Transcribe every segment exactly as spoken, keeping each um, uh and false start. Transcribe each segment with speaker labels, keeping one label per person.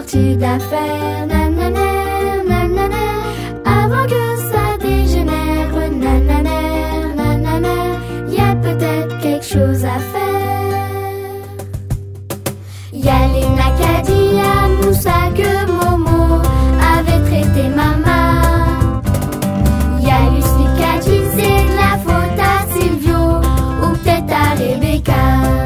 Speaker 1: sortie d'affaires. Nanana, nanana, avant que ça dégénère. Nanana, nanana, y a peut-être quelque chose à faire. Y'a Léna qui a dit à Moussa que Momo avait traité maman. Y'a Lucie qui a dit c'est de la faute à Silvio ou peut-être à Rebecca.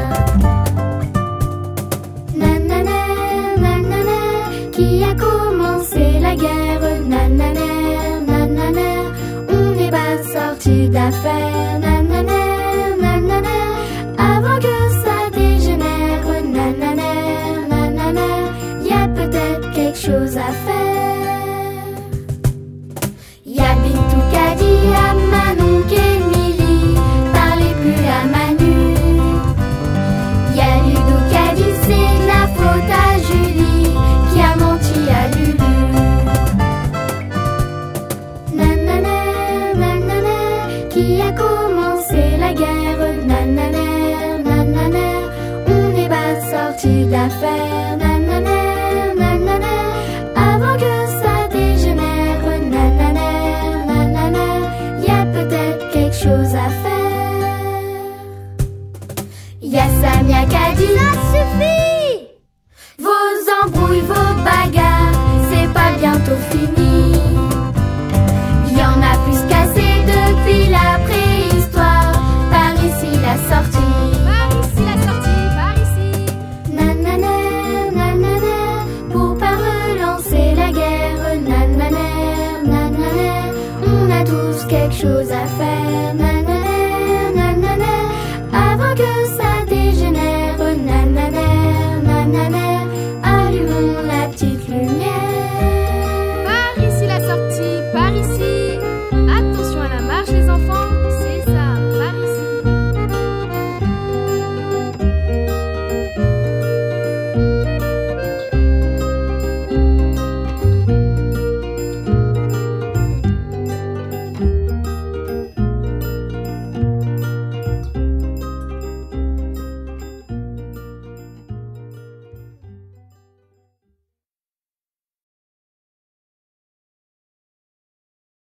Speaker 1: Nanana, nanana, qui a commencé la guerre. Nanana, nanana, on n'est pas sorti d'affaires. Nanana, nanana, avant que ça dégénère. Nanana, nanana, y a peut-être quelque chose à faire.